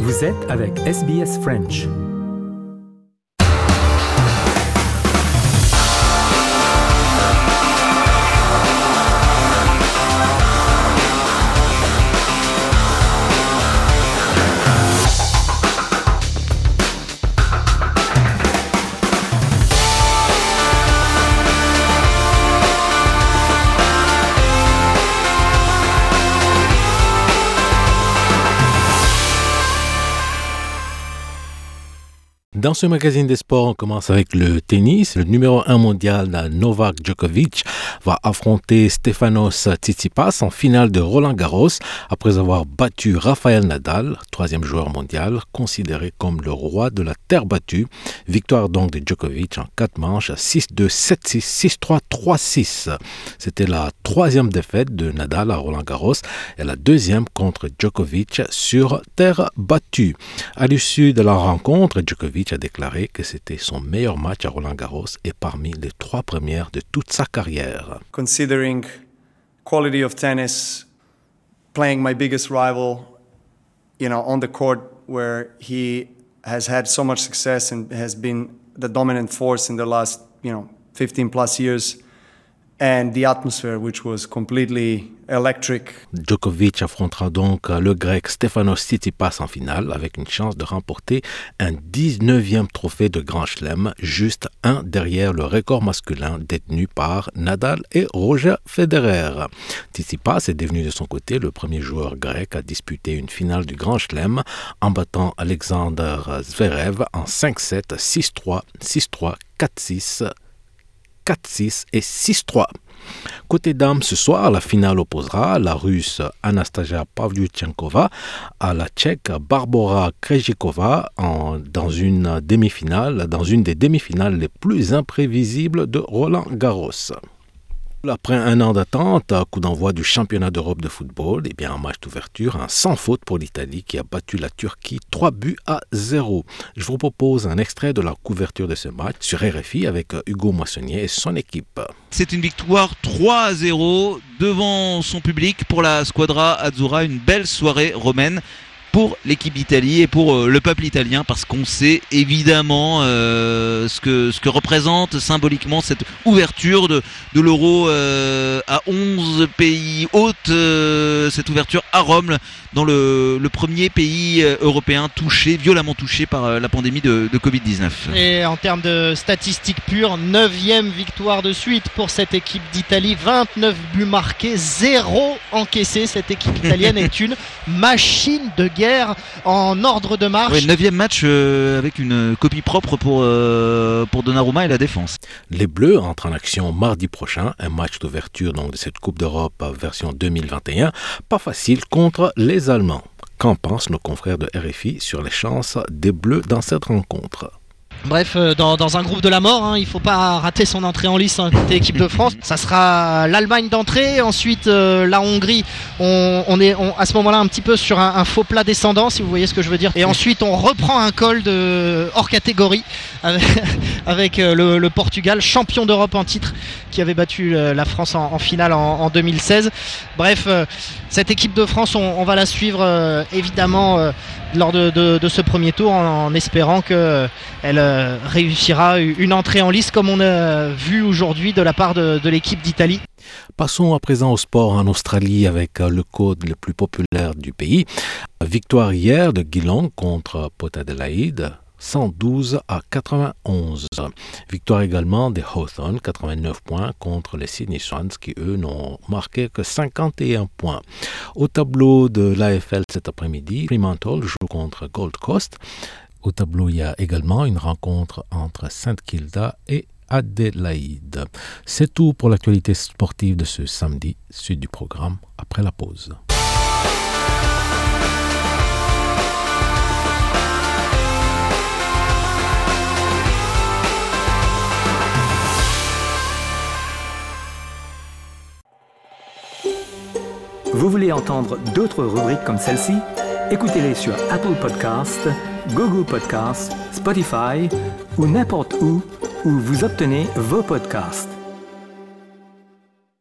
Vous êtes avec SBS French. Dans ce magazine des sports, on commence avec le tennis. Le numéro 1 mondial, Novak Djokovic, va affronter Stefanos Tsitsipas en finale de Roland-Garros après avoir battu Rafael Nadal, troisième joueur mondial, considéré comme le roi de la terre battue. Victoire donc de Djokovic en 4 manches, 6-2, 7-6, 6-3, 3-6. C'était la troisième défaite de Nadal à Roland-Garros et la deuxième contre Djokovic sur terre battue. À l'issue de la rencontre, Djokovic a déclaré que c'était son meilleur match à Roland-Garros et parmi les 3 premières de toute sa carrière. Considering quality of tennis, playing my biggest rival, on the court where he has had so much success and has been the dominant force in the last, 15 plus years, and the atmosphere which was completely electric. Djokovic affrontera donc le grec Stefanos Tsitsipas en finale avec une chance de remporter un 19e trophée de Grand Chelem, juste un derrière le record masculin détenu par Nadal et Roger Federer. Tsitsipas est devenu de son côté le premier joueur grec à disputer une finale du Grand Chelem en battant Alexander Zverev en 5-7, 6-3, 6-3, 4-6, 4-6 et 6-3. Côté dames, ce soir, la finale opposera la Russe Anastasia Pavlyuchenkova à la Tchèque Barbora Krejcikova dans une des demi-finales les plus imprévisibles de Roland-Garros. Après un an d'attente, coup d'envoi du championnat d'Europe de football, un match d'ouverture, un sans faute pour l'Italie qui a battu la Turquie 3-0. Je vous propose un extrait de la couverture de ce match sur RFI avec Hugo Moissonnier et son équipe. C'est une victoire 3-0 devant son public pour la Squadra Azzurra, une belle soirée romaine pour l'équipe d'Italie et pour le peuple italien, parce qu'on sait évidemment ce que représente symboliquement cette ouverture de l'Euro à 11 pays hôtes, cette ouverture à Rome, dans le premier pays européen violemment touché par la pandémie de Covid-19. Et en termes de statistiques pures, 9e victoire de suite pour cette équipe d'Italie, 29 buts marqués, 0 encaissés. Cette équipe italienne est une machine de guerre en ordre de marche. 9e match avec une copie propre pour Donnarumma et la défense. Les Bleus entrent en action mardi prochain, un match d'ouverture donc de cette Coupe d'Europe version 2021, pas facile contre les Allemands. Qu'en pensent nos confrères de RFI sur les chances des Bleus dans cette rencontre? Bref, dans un groupe de la mort, il ne faut pas rater son entrée en lice côté équipe de France. Ça sera l'Allemagne d'entrée, ensuite la Hongrie. On est à ce moment-là un petit peu sur un faux plat descendant, si vous voyez ce que je veux dire. Et ensuite on reprend un col hors catégorie avec le Portugal, champion d'Europe en titre, qui avait battu la France en finale en 2016. Bref, cette équipe de France, on va la suivre évidemment lors de ce premier tour, en espérant qu'elle réussira une entrée en lice comme on a vu aujourd'hui de la part de l'équipe d'Italie. Passons à présent au sport en Australie avec le code le plus populaire du pays. Victoire hier de Geelong contre Port Adelaide, 112-91. Victoire également des Hawthorn, 89 points contre les Sydney Swans qui, eux, n'ont marqué que 51 points. Au tableau de l'AFL cet après-midi, Fremantle joue contre Gold Coast. Au tableau, il y a également une rencontre entre St Kilda et Adélaïde. C'est tout pour l'actualité sportive de ce samedi. Suite du programme après la pause. Vous voulez entendre d'autres rubriques comme celle-ci? Écoutez-les sur Apple Podcasts, Google Podcasts, Spotify ou n'importe où vous obtenez vos podcasts.